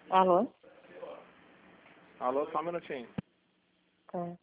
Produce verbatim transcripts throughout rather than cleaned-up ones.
Alô? Alô, só um minutinho. Tá.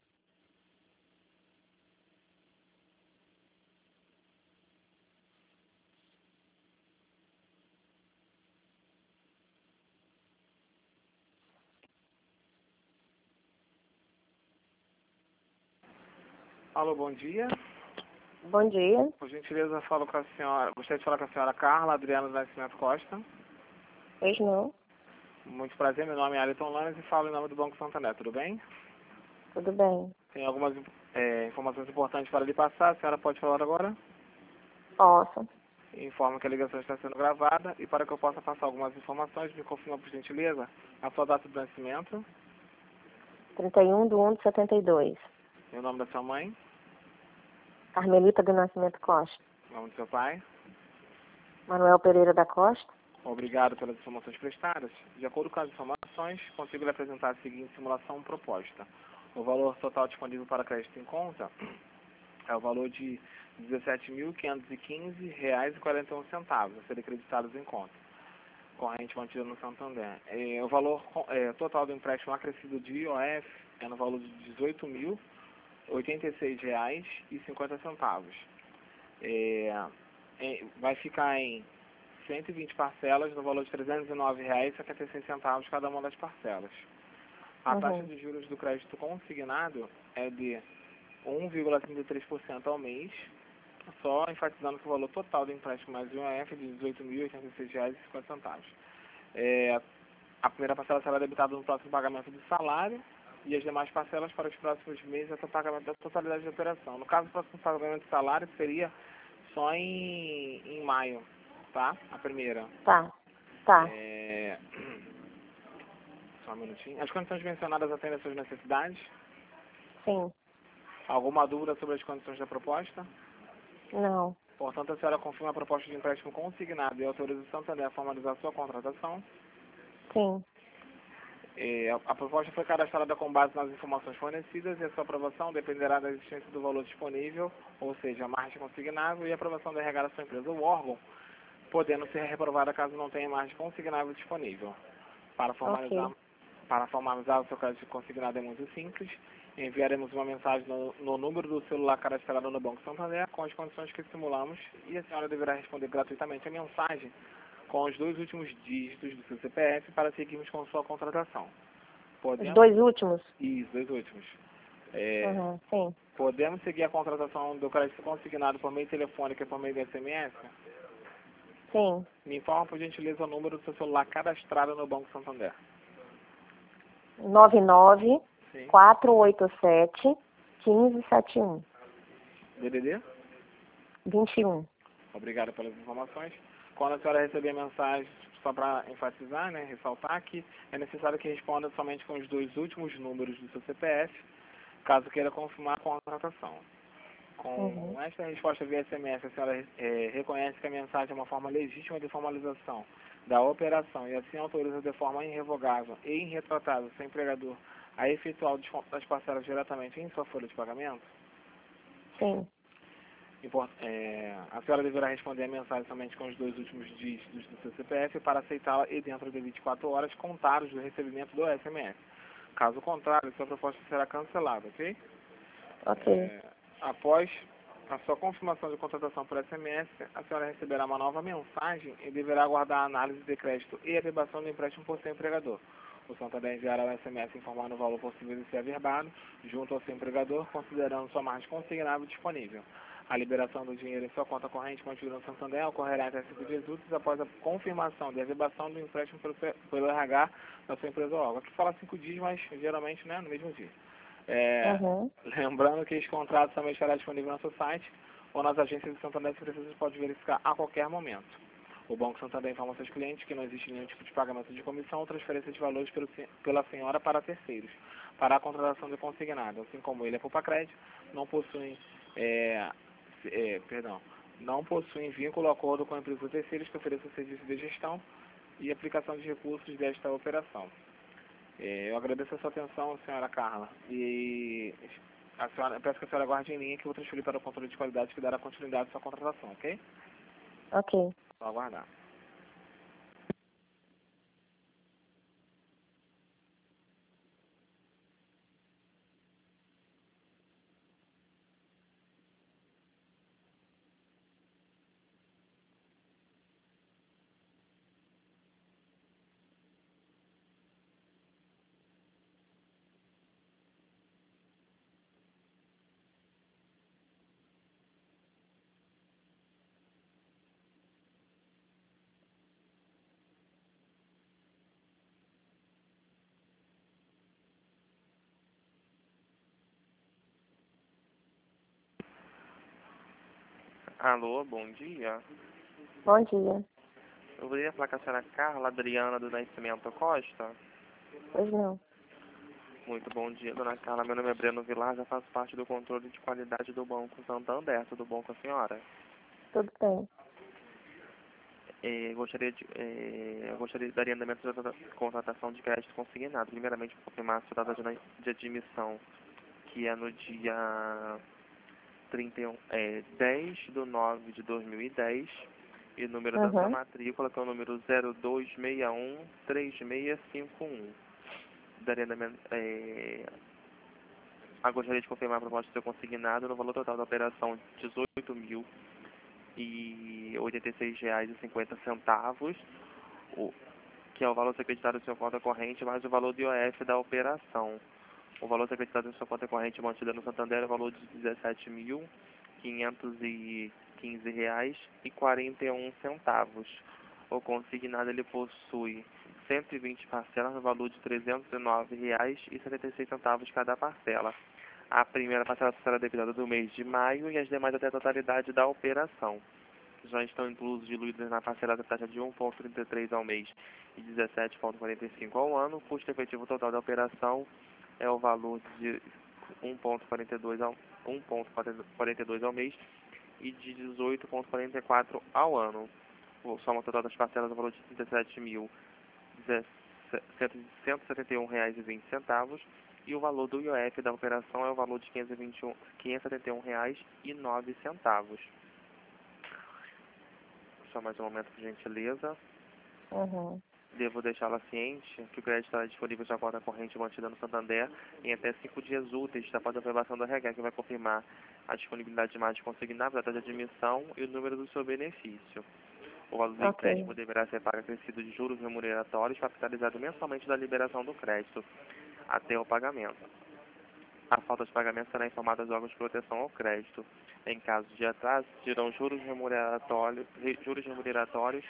Alô, bom dia. Bom dia. Por gentileza, falo com a senhora. Gostaria de falar com a senhora Carla Adriana do Nascimento Costa. Pois não? Muito prazer, meu nome é Aliton Lanes e falo em nome do Banco Santander, tudo bem? Tudo bem. Tem algumas é, informações importantes para lhe passar, a senhora pode falar agora? Posso. Informo que a ligação está sendo gravada e para que eu possa passar algumas informações, me confirma por gentileza a sua data de nascimento, trinta e um de um de setenta e dois. e o nome da sua mãe, Carmelita do Nascimento Costa. o nome do seu pai. Manuel Pereira da Costa. Obrigado pelas informações prestadas. De acordo com as informações, consigo lhe apresentar a seguinte simulação proposta. O valor total disponível para crédito em conta é o valor de dezessete mil quinhentos e quinze reais e quarenta e um centavos a serem creditados em conta, corrente mantida no Santander. É, o valor é, total do empréstimo acrescido de I O F é no valor de dezoito mil oitenta e seis reais e cinquenta centavos. É, é, vai ficar em cento e vinte parcelas no valor de trezentos e nove reais e setenta e seis centavos cada uma das parcelas. A Uhum. taxa de juros do crédito consignado é de um vírgula trinta e três por cento ao mês, só enfatizando que o valor total do empréstimo mais I O F é de dezoito mil oitenta e seis reais e cinquenta centavos. É, a primeira parcela será debitada no próximo pagamento do salário e as demais parcelas para os próximos meses até o pagamento da totalidade da operação. No caso, o próximo pagamento do salário seria só em, em maio, tá? A primeira. Tá. Tá. É... Só um minutinho. As condições mencionadas atendem às suas necessidades? Sim. Alguma dúvida sobre as condições da proposta? Não. Portanto, a senhora confirma a proposta de empréstimo consignado e autoriza o Santander a formalizar sua contratação? Sim. É, a, a proposta foi cadastrada com base nas informações fornecidas e a sua aprovação dependerá da existência do valor disponível, ou seja, a margem consignável, e a aprovação da R H da sua empresa ou órgão, podendo ser reprovada caso não tenha margem consignável disponível. Para formalizar, Ok. para formalizar o seu crédito consignado é muito simples. Enviaremos uma mensagem no, no número do celular cadastrado no Banco Santander com as condições que simulamos e a senhora deverá responder gratuitamente a mensagem com os dois últimos dígitos do seu C P F para seguirmos com sua contratação. Os Podemos... dois últimos? Isso, dois últimos. É, Uhum. Sim. podemos seguir a contratação do crédito consignado por meio telefônico e por meio de S M S? Sim. Me informa, por gentileza, o número do seu celular cadastrado no Banco Santander. nove nove Sim. quatro oito sete um cinco sete um. D D D? vinte e um. Obrigado pelas informações. Quando a senhora receber a mensagem, só para enfatizar, né, ressaltar que é necessário que responda somente com os dois últimos números do seu C P F, caso queira confirmar com a contratação. Com Uhum. esta resposta via S M S, a senhora é, reconhece que a mensagem é uma forma legítima de formalização da operação e assim autoriza de forma irrevogável e irretratável seu empregador a efetuar o desconto das parcelas diretamente em sua folha de pagamento? Sim. Import, é, a senhora deverá responder a mensagem somente com os dois últimos dígitos do seu C P F para aceitá-la e dentro de vinte e quatro horas contados do recebimento do S M S. Caso contrário, sua proposta será cancelada, ok? Ok. É, após a sua confirmação de contratação por S M S, a senhora receberá uma nova mensagem e deverá aguardar a análise de crédito e a averbação do empréstimo por seu empregador. O Santander enviará o S M S informando o valor possível de ser averbado junto ao seu empregador, considerando sua margem consignável disponível. A liberação do dinheiro em sua conta corrente mantida no Santander ocorrerá até cinco dias úteis após a confirmação de averbação do empréstimo pelo, pelo R H da sua empresa ou órgão. Aqui fala cinco dias, mas geralmente, né, no mesmo dia. É, Uhum. lembrando que esse contrato também estará disponível no nosso site ou nas agências do Santander, se você pode verificar a qualquer momento. O Banco Santander informa seus clientes que não existe nenhum tipo de pagamento de comissão ou transferência de valores pelo, pela senhora para terceiros, para a contratação de consignado, assim como ele é poupa crédito, não possuem, é, é, perdão, não possuem vínculo ou acordo com empresas terceiras que ofereçam serviço de gestão e aplicação de recursos desta operação. É, eu agradeço a sua atenção, senhora Carla, e a senhora, peço que a senhora guarde em linha que eu vou transferir para o controle de qualidade que dará continuidade à sua contratação, ok? Ok. Só aguardar. Alô, bom dia. Bom dia. Eu poderia falar com a senhora Carla Adriana do Nascimento Costa? Pois não. Muito bom dia, dona Carla. Meu nome é Breno Vilar, já faço parte do controle de qualidade do Banco Santander. Tudo bom com a senhora? Tudo bem. Eh, gostaria de, eh, eu gostaria de dar andamento da contratação de crédito consignado. Primeiramente, para confirmar a sua data de, de admissão, que é no dia trinta e um, é, dez de nove de dois mil e dez, e o número da sua Uhum. matrícula, que é o número zero dois seis um três seis cinco um. Daria andamento, é, ah, gostaria de confirmar a proposta de ser consignado no valor total da operação dezoito mil e oitenta e seis reais e cinquenta centavos, o, que é o valor acreditado em sua conta corrente, mais o valor do I O F da operação. O valor acreditado em sua conta corrente mantida no Santander é o valor de dezessete mil quinhentos e quinze reais e quarenta e um centavos. O consignado ele possui cento e vinte parcelas no valor de trezentos e nove reais e setenta e seis centavos cada parcela. A primeira parcela será debitada do mês de maio e as demais até a totalidade da operação. Já estão inclusos diluídos na parcela da taxa de um vírgula trinta e três ao mês e dezessete vírgula quarenta e cinco ao ano. O custo efetivo total da operação é o valor de um vírgula quarenta e dois ao, um vírgula quarenta e dois ao mês e de dezoito vírgula quarenta e quatro ao ano. O soma total das parcelas é o valor de trinta e sete mil cento e setenta e um reais e vinte centavos e o valor do I O F da operação é o valor de quinhentos e vinte e um, quinhentos e setenta e um reais e nove centavos. Só mais um momento, por gentileza. Uhum. Devo deixá-la ciente que o crédito estará disponível na conta corrente mantida no Santander em até cinco dias úteis após a aprovação do R H, que vai confirmar a disponibilidade de mais consignável, a data de admissão e o número do seu benefício. O valor do Ok. empréstimo deverá ser pago acrescido de juros remuneratórios, capitalizado mensalmente da liberação do crédito até o pagamento. A falta de pagamento será informada aos órgãos de proteção ao crédito. Em caso de atraso, serão juros remuneratórios, juros remuneratórios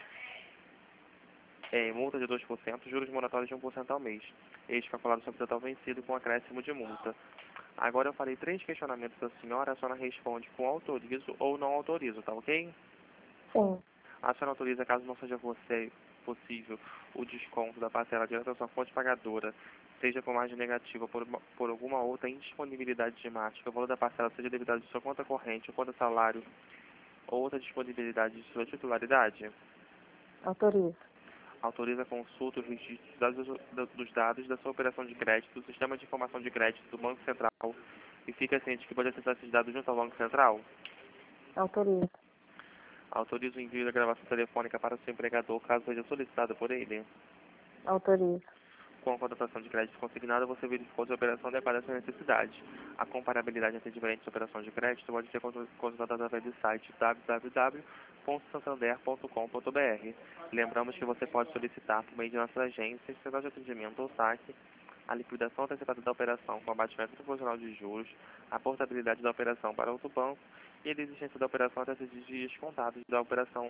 É, multa de dois por cento, juros moratórios de um por cento ao mês. Este calculado sobre o total vencido com acréscimo de multa. Agora eu farei três questionamentos da senhora, a senhora responde com autorizo ou não autorizo, tá ok? Sim. A senhora autoriza, caso não seja você possível, o desconto da parcela direto da sua fonte pagadora, seja por margem negativa ou por, uma- por alguma outra indisponibilidade de margem, que o valor da parcela seja devidado de sua conta corrente ou conta salário ou outra disponibilidade de sua titularidade? Autorizo. Autoriza a consulta dos registros dados, dos dados da sua operação de crédito do Sistema de Informação de Crédito do Banco Central e fica ciente que pode acessar esses dados junto ao Banco Central. Autorizo. Autoriza o envio da gravação telefônica para o seu empregador, caso seja solicitado por ele. Autorizo. Com a contratação de crédito consignada, você verificou se a operação adequada à sua necessidade. A comparabilidade entre diferentes operações de crédito pode ser consultada através do site w w w ponto santander ponto com ponto b r. Lembramos que você pode solicitar por meio de nossas agências, central de atendimento ou saque, a liquidação antecipada da operação com abatimento proporcional de juros, a portabilidade da operação para outro banco e a desistência da operação até sete dias contados da operação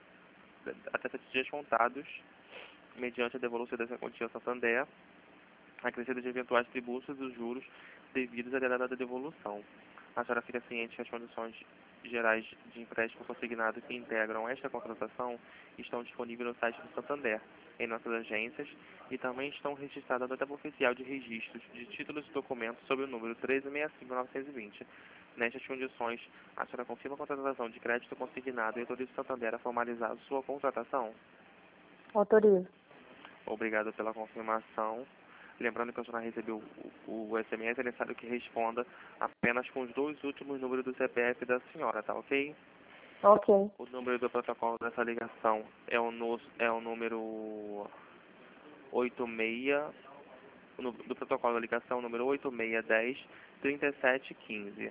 até sete dias contados mediante a devolução dessa quantia ao Santander, acrescido de eventuais tributos e juros devidos à data da devolução. A senhora fica ciente que as condições gerais de empréstimo consignado que integram esta contratação estão disponíveis no site do Santander, em nossas agências, e também estão registradas na tabela oficial de registros de títulos e documentos sob o número treze seis cinco nove dois zero. Nestas condições, a senhora confirma a contratação de crédito consignado e autoriza o Santander a formalizar a sua contratação? Autorizo. Obrigado pela confirmação. Lembrando que a senhora recebeu o, o S M S, é necessário que responda apenas com os dois últimos números do C P F da senhora, tá ok? Ok. O número do protocolo dessa ligação é o, no, é o número oito seis, o nu- do protocolo da ligação, número oito seis um zero, três sete um cinco.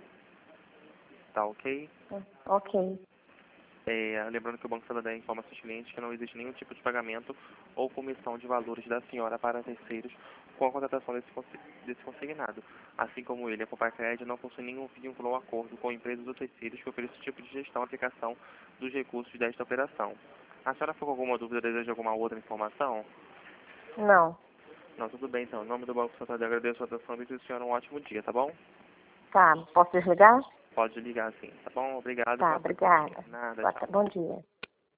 Tá ok? Ok. É, lembrando que o Banco Santander informa seus clientes que não existe nenhum tipo de pagamento ou comissão de valores da senhora para terceiros com a contratação desse, consi- desse consignado. Assim como ele, a Copacred não possui nenhum vínculo ou acordo com empresas ou terceiros que ofereçam esse tipo de gestão e aplicação dos recursos desta operação. A senhora ficou com alguma dúvida, deseja alguma outra informação? Não. Não, tudo bem então. Em nome do Banco Santander, agradeço a atenção e desejo a senhora um ótimo dia, tá bom? Tá. Posso desligar? Pode ligar sim, tá bom? Obrigado. Tá, obrigada. Nada, Boa tchau. ta- Bom dia.